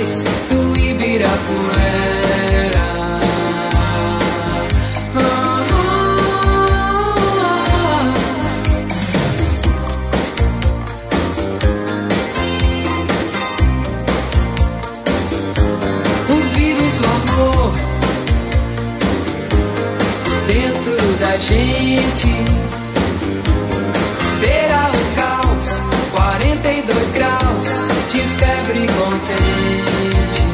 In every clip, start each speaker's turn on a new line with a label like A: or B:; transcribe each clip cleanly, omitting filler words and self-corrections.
A: casais do Ibirapuera. Gente, beira o caos, 42 graus de febre contente.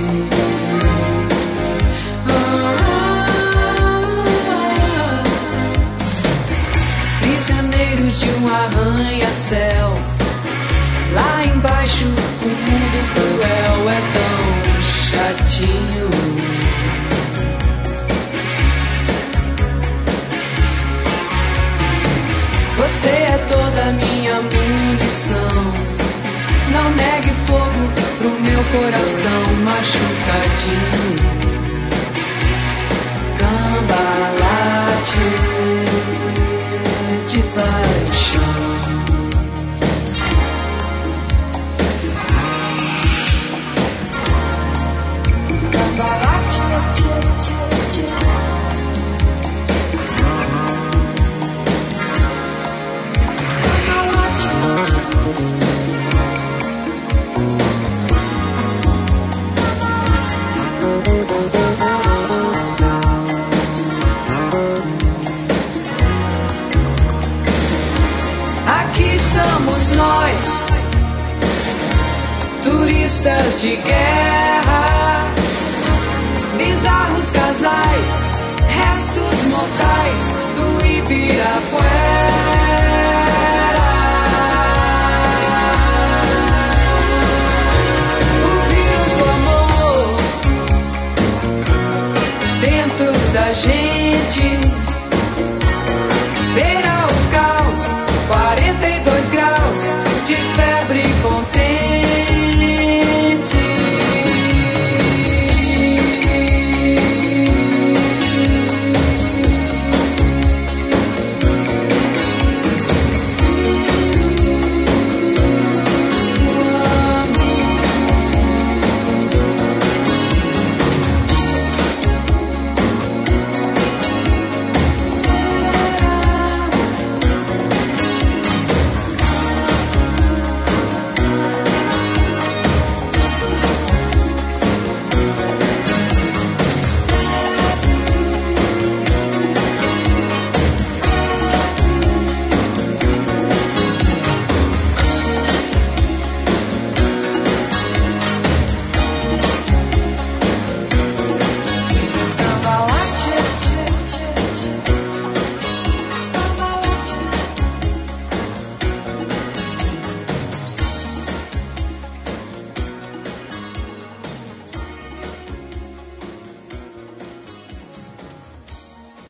A: Prisioneiros de um arranha-céu, lá embaixo o mundo cruel é tão chatinho. Você é toda minha munição. Não negue fogo pro meu coração machucadinho. Cambalache de paixão. Cambalache de aqui estamos nós, turistas de guerra, bizarros casais, restos mortais do Ibirapuera. Da gente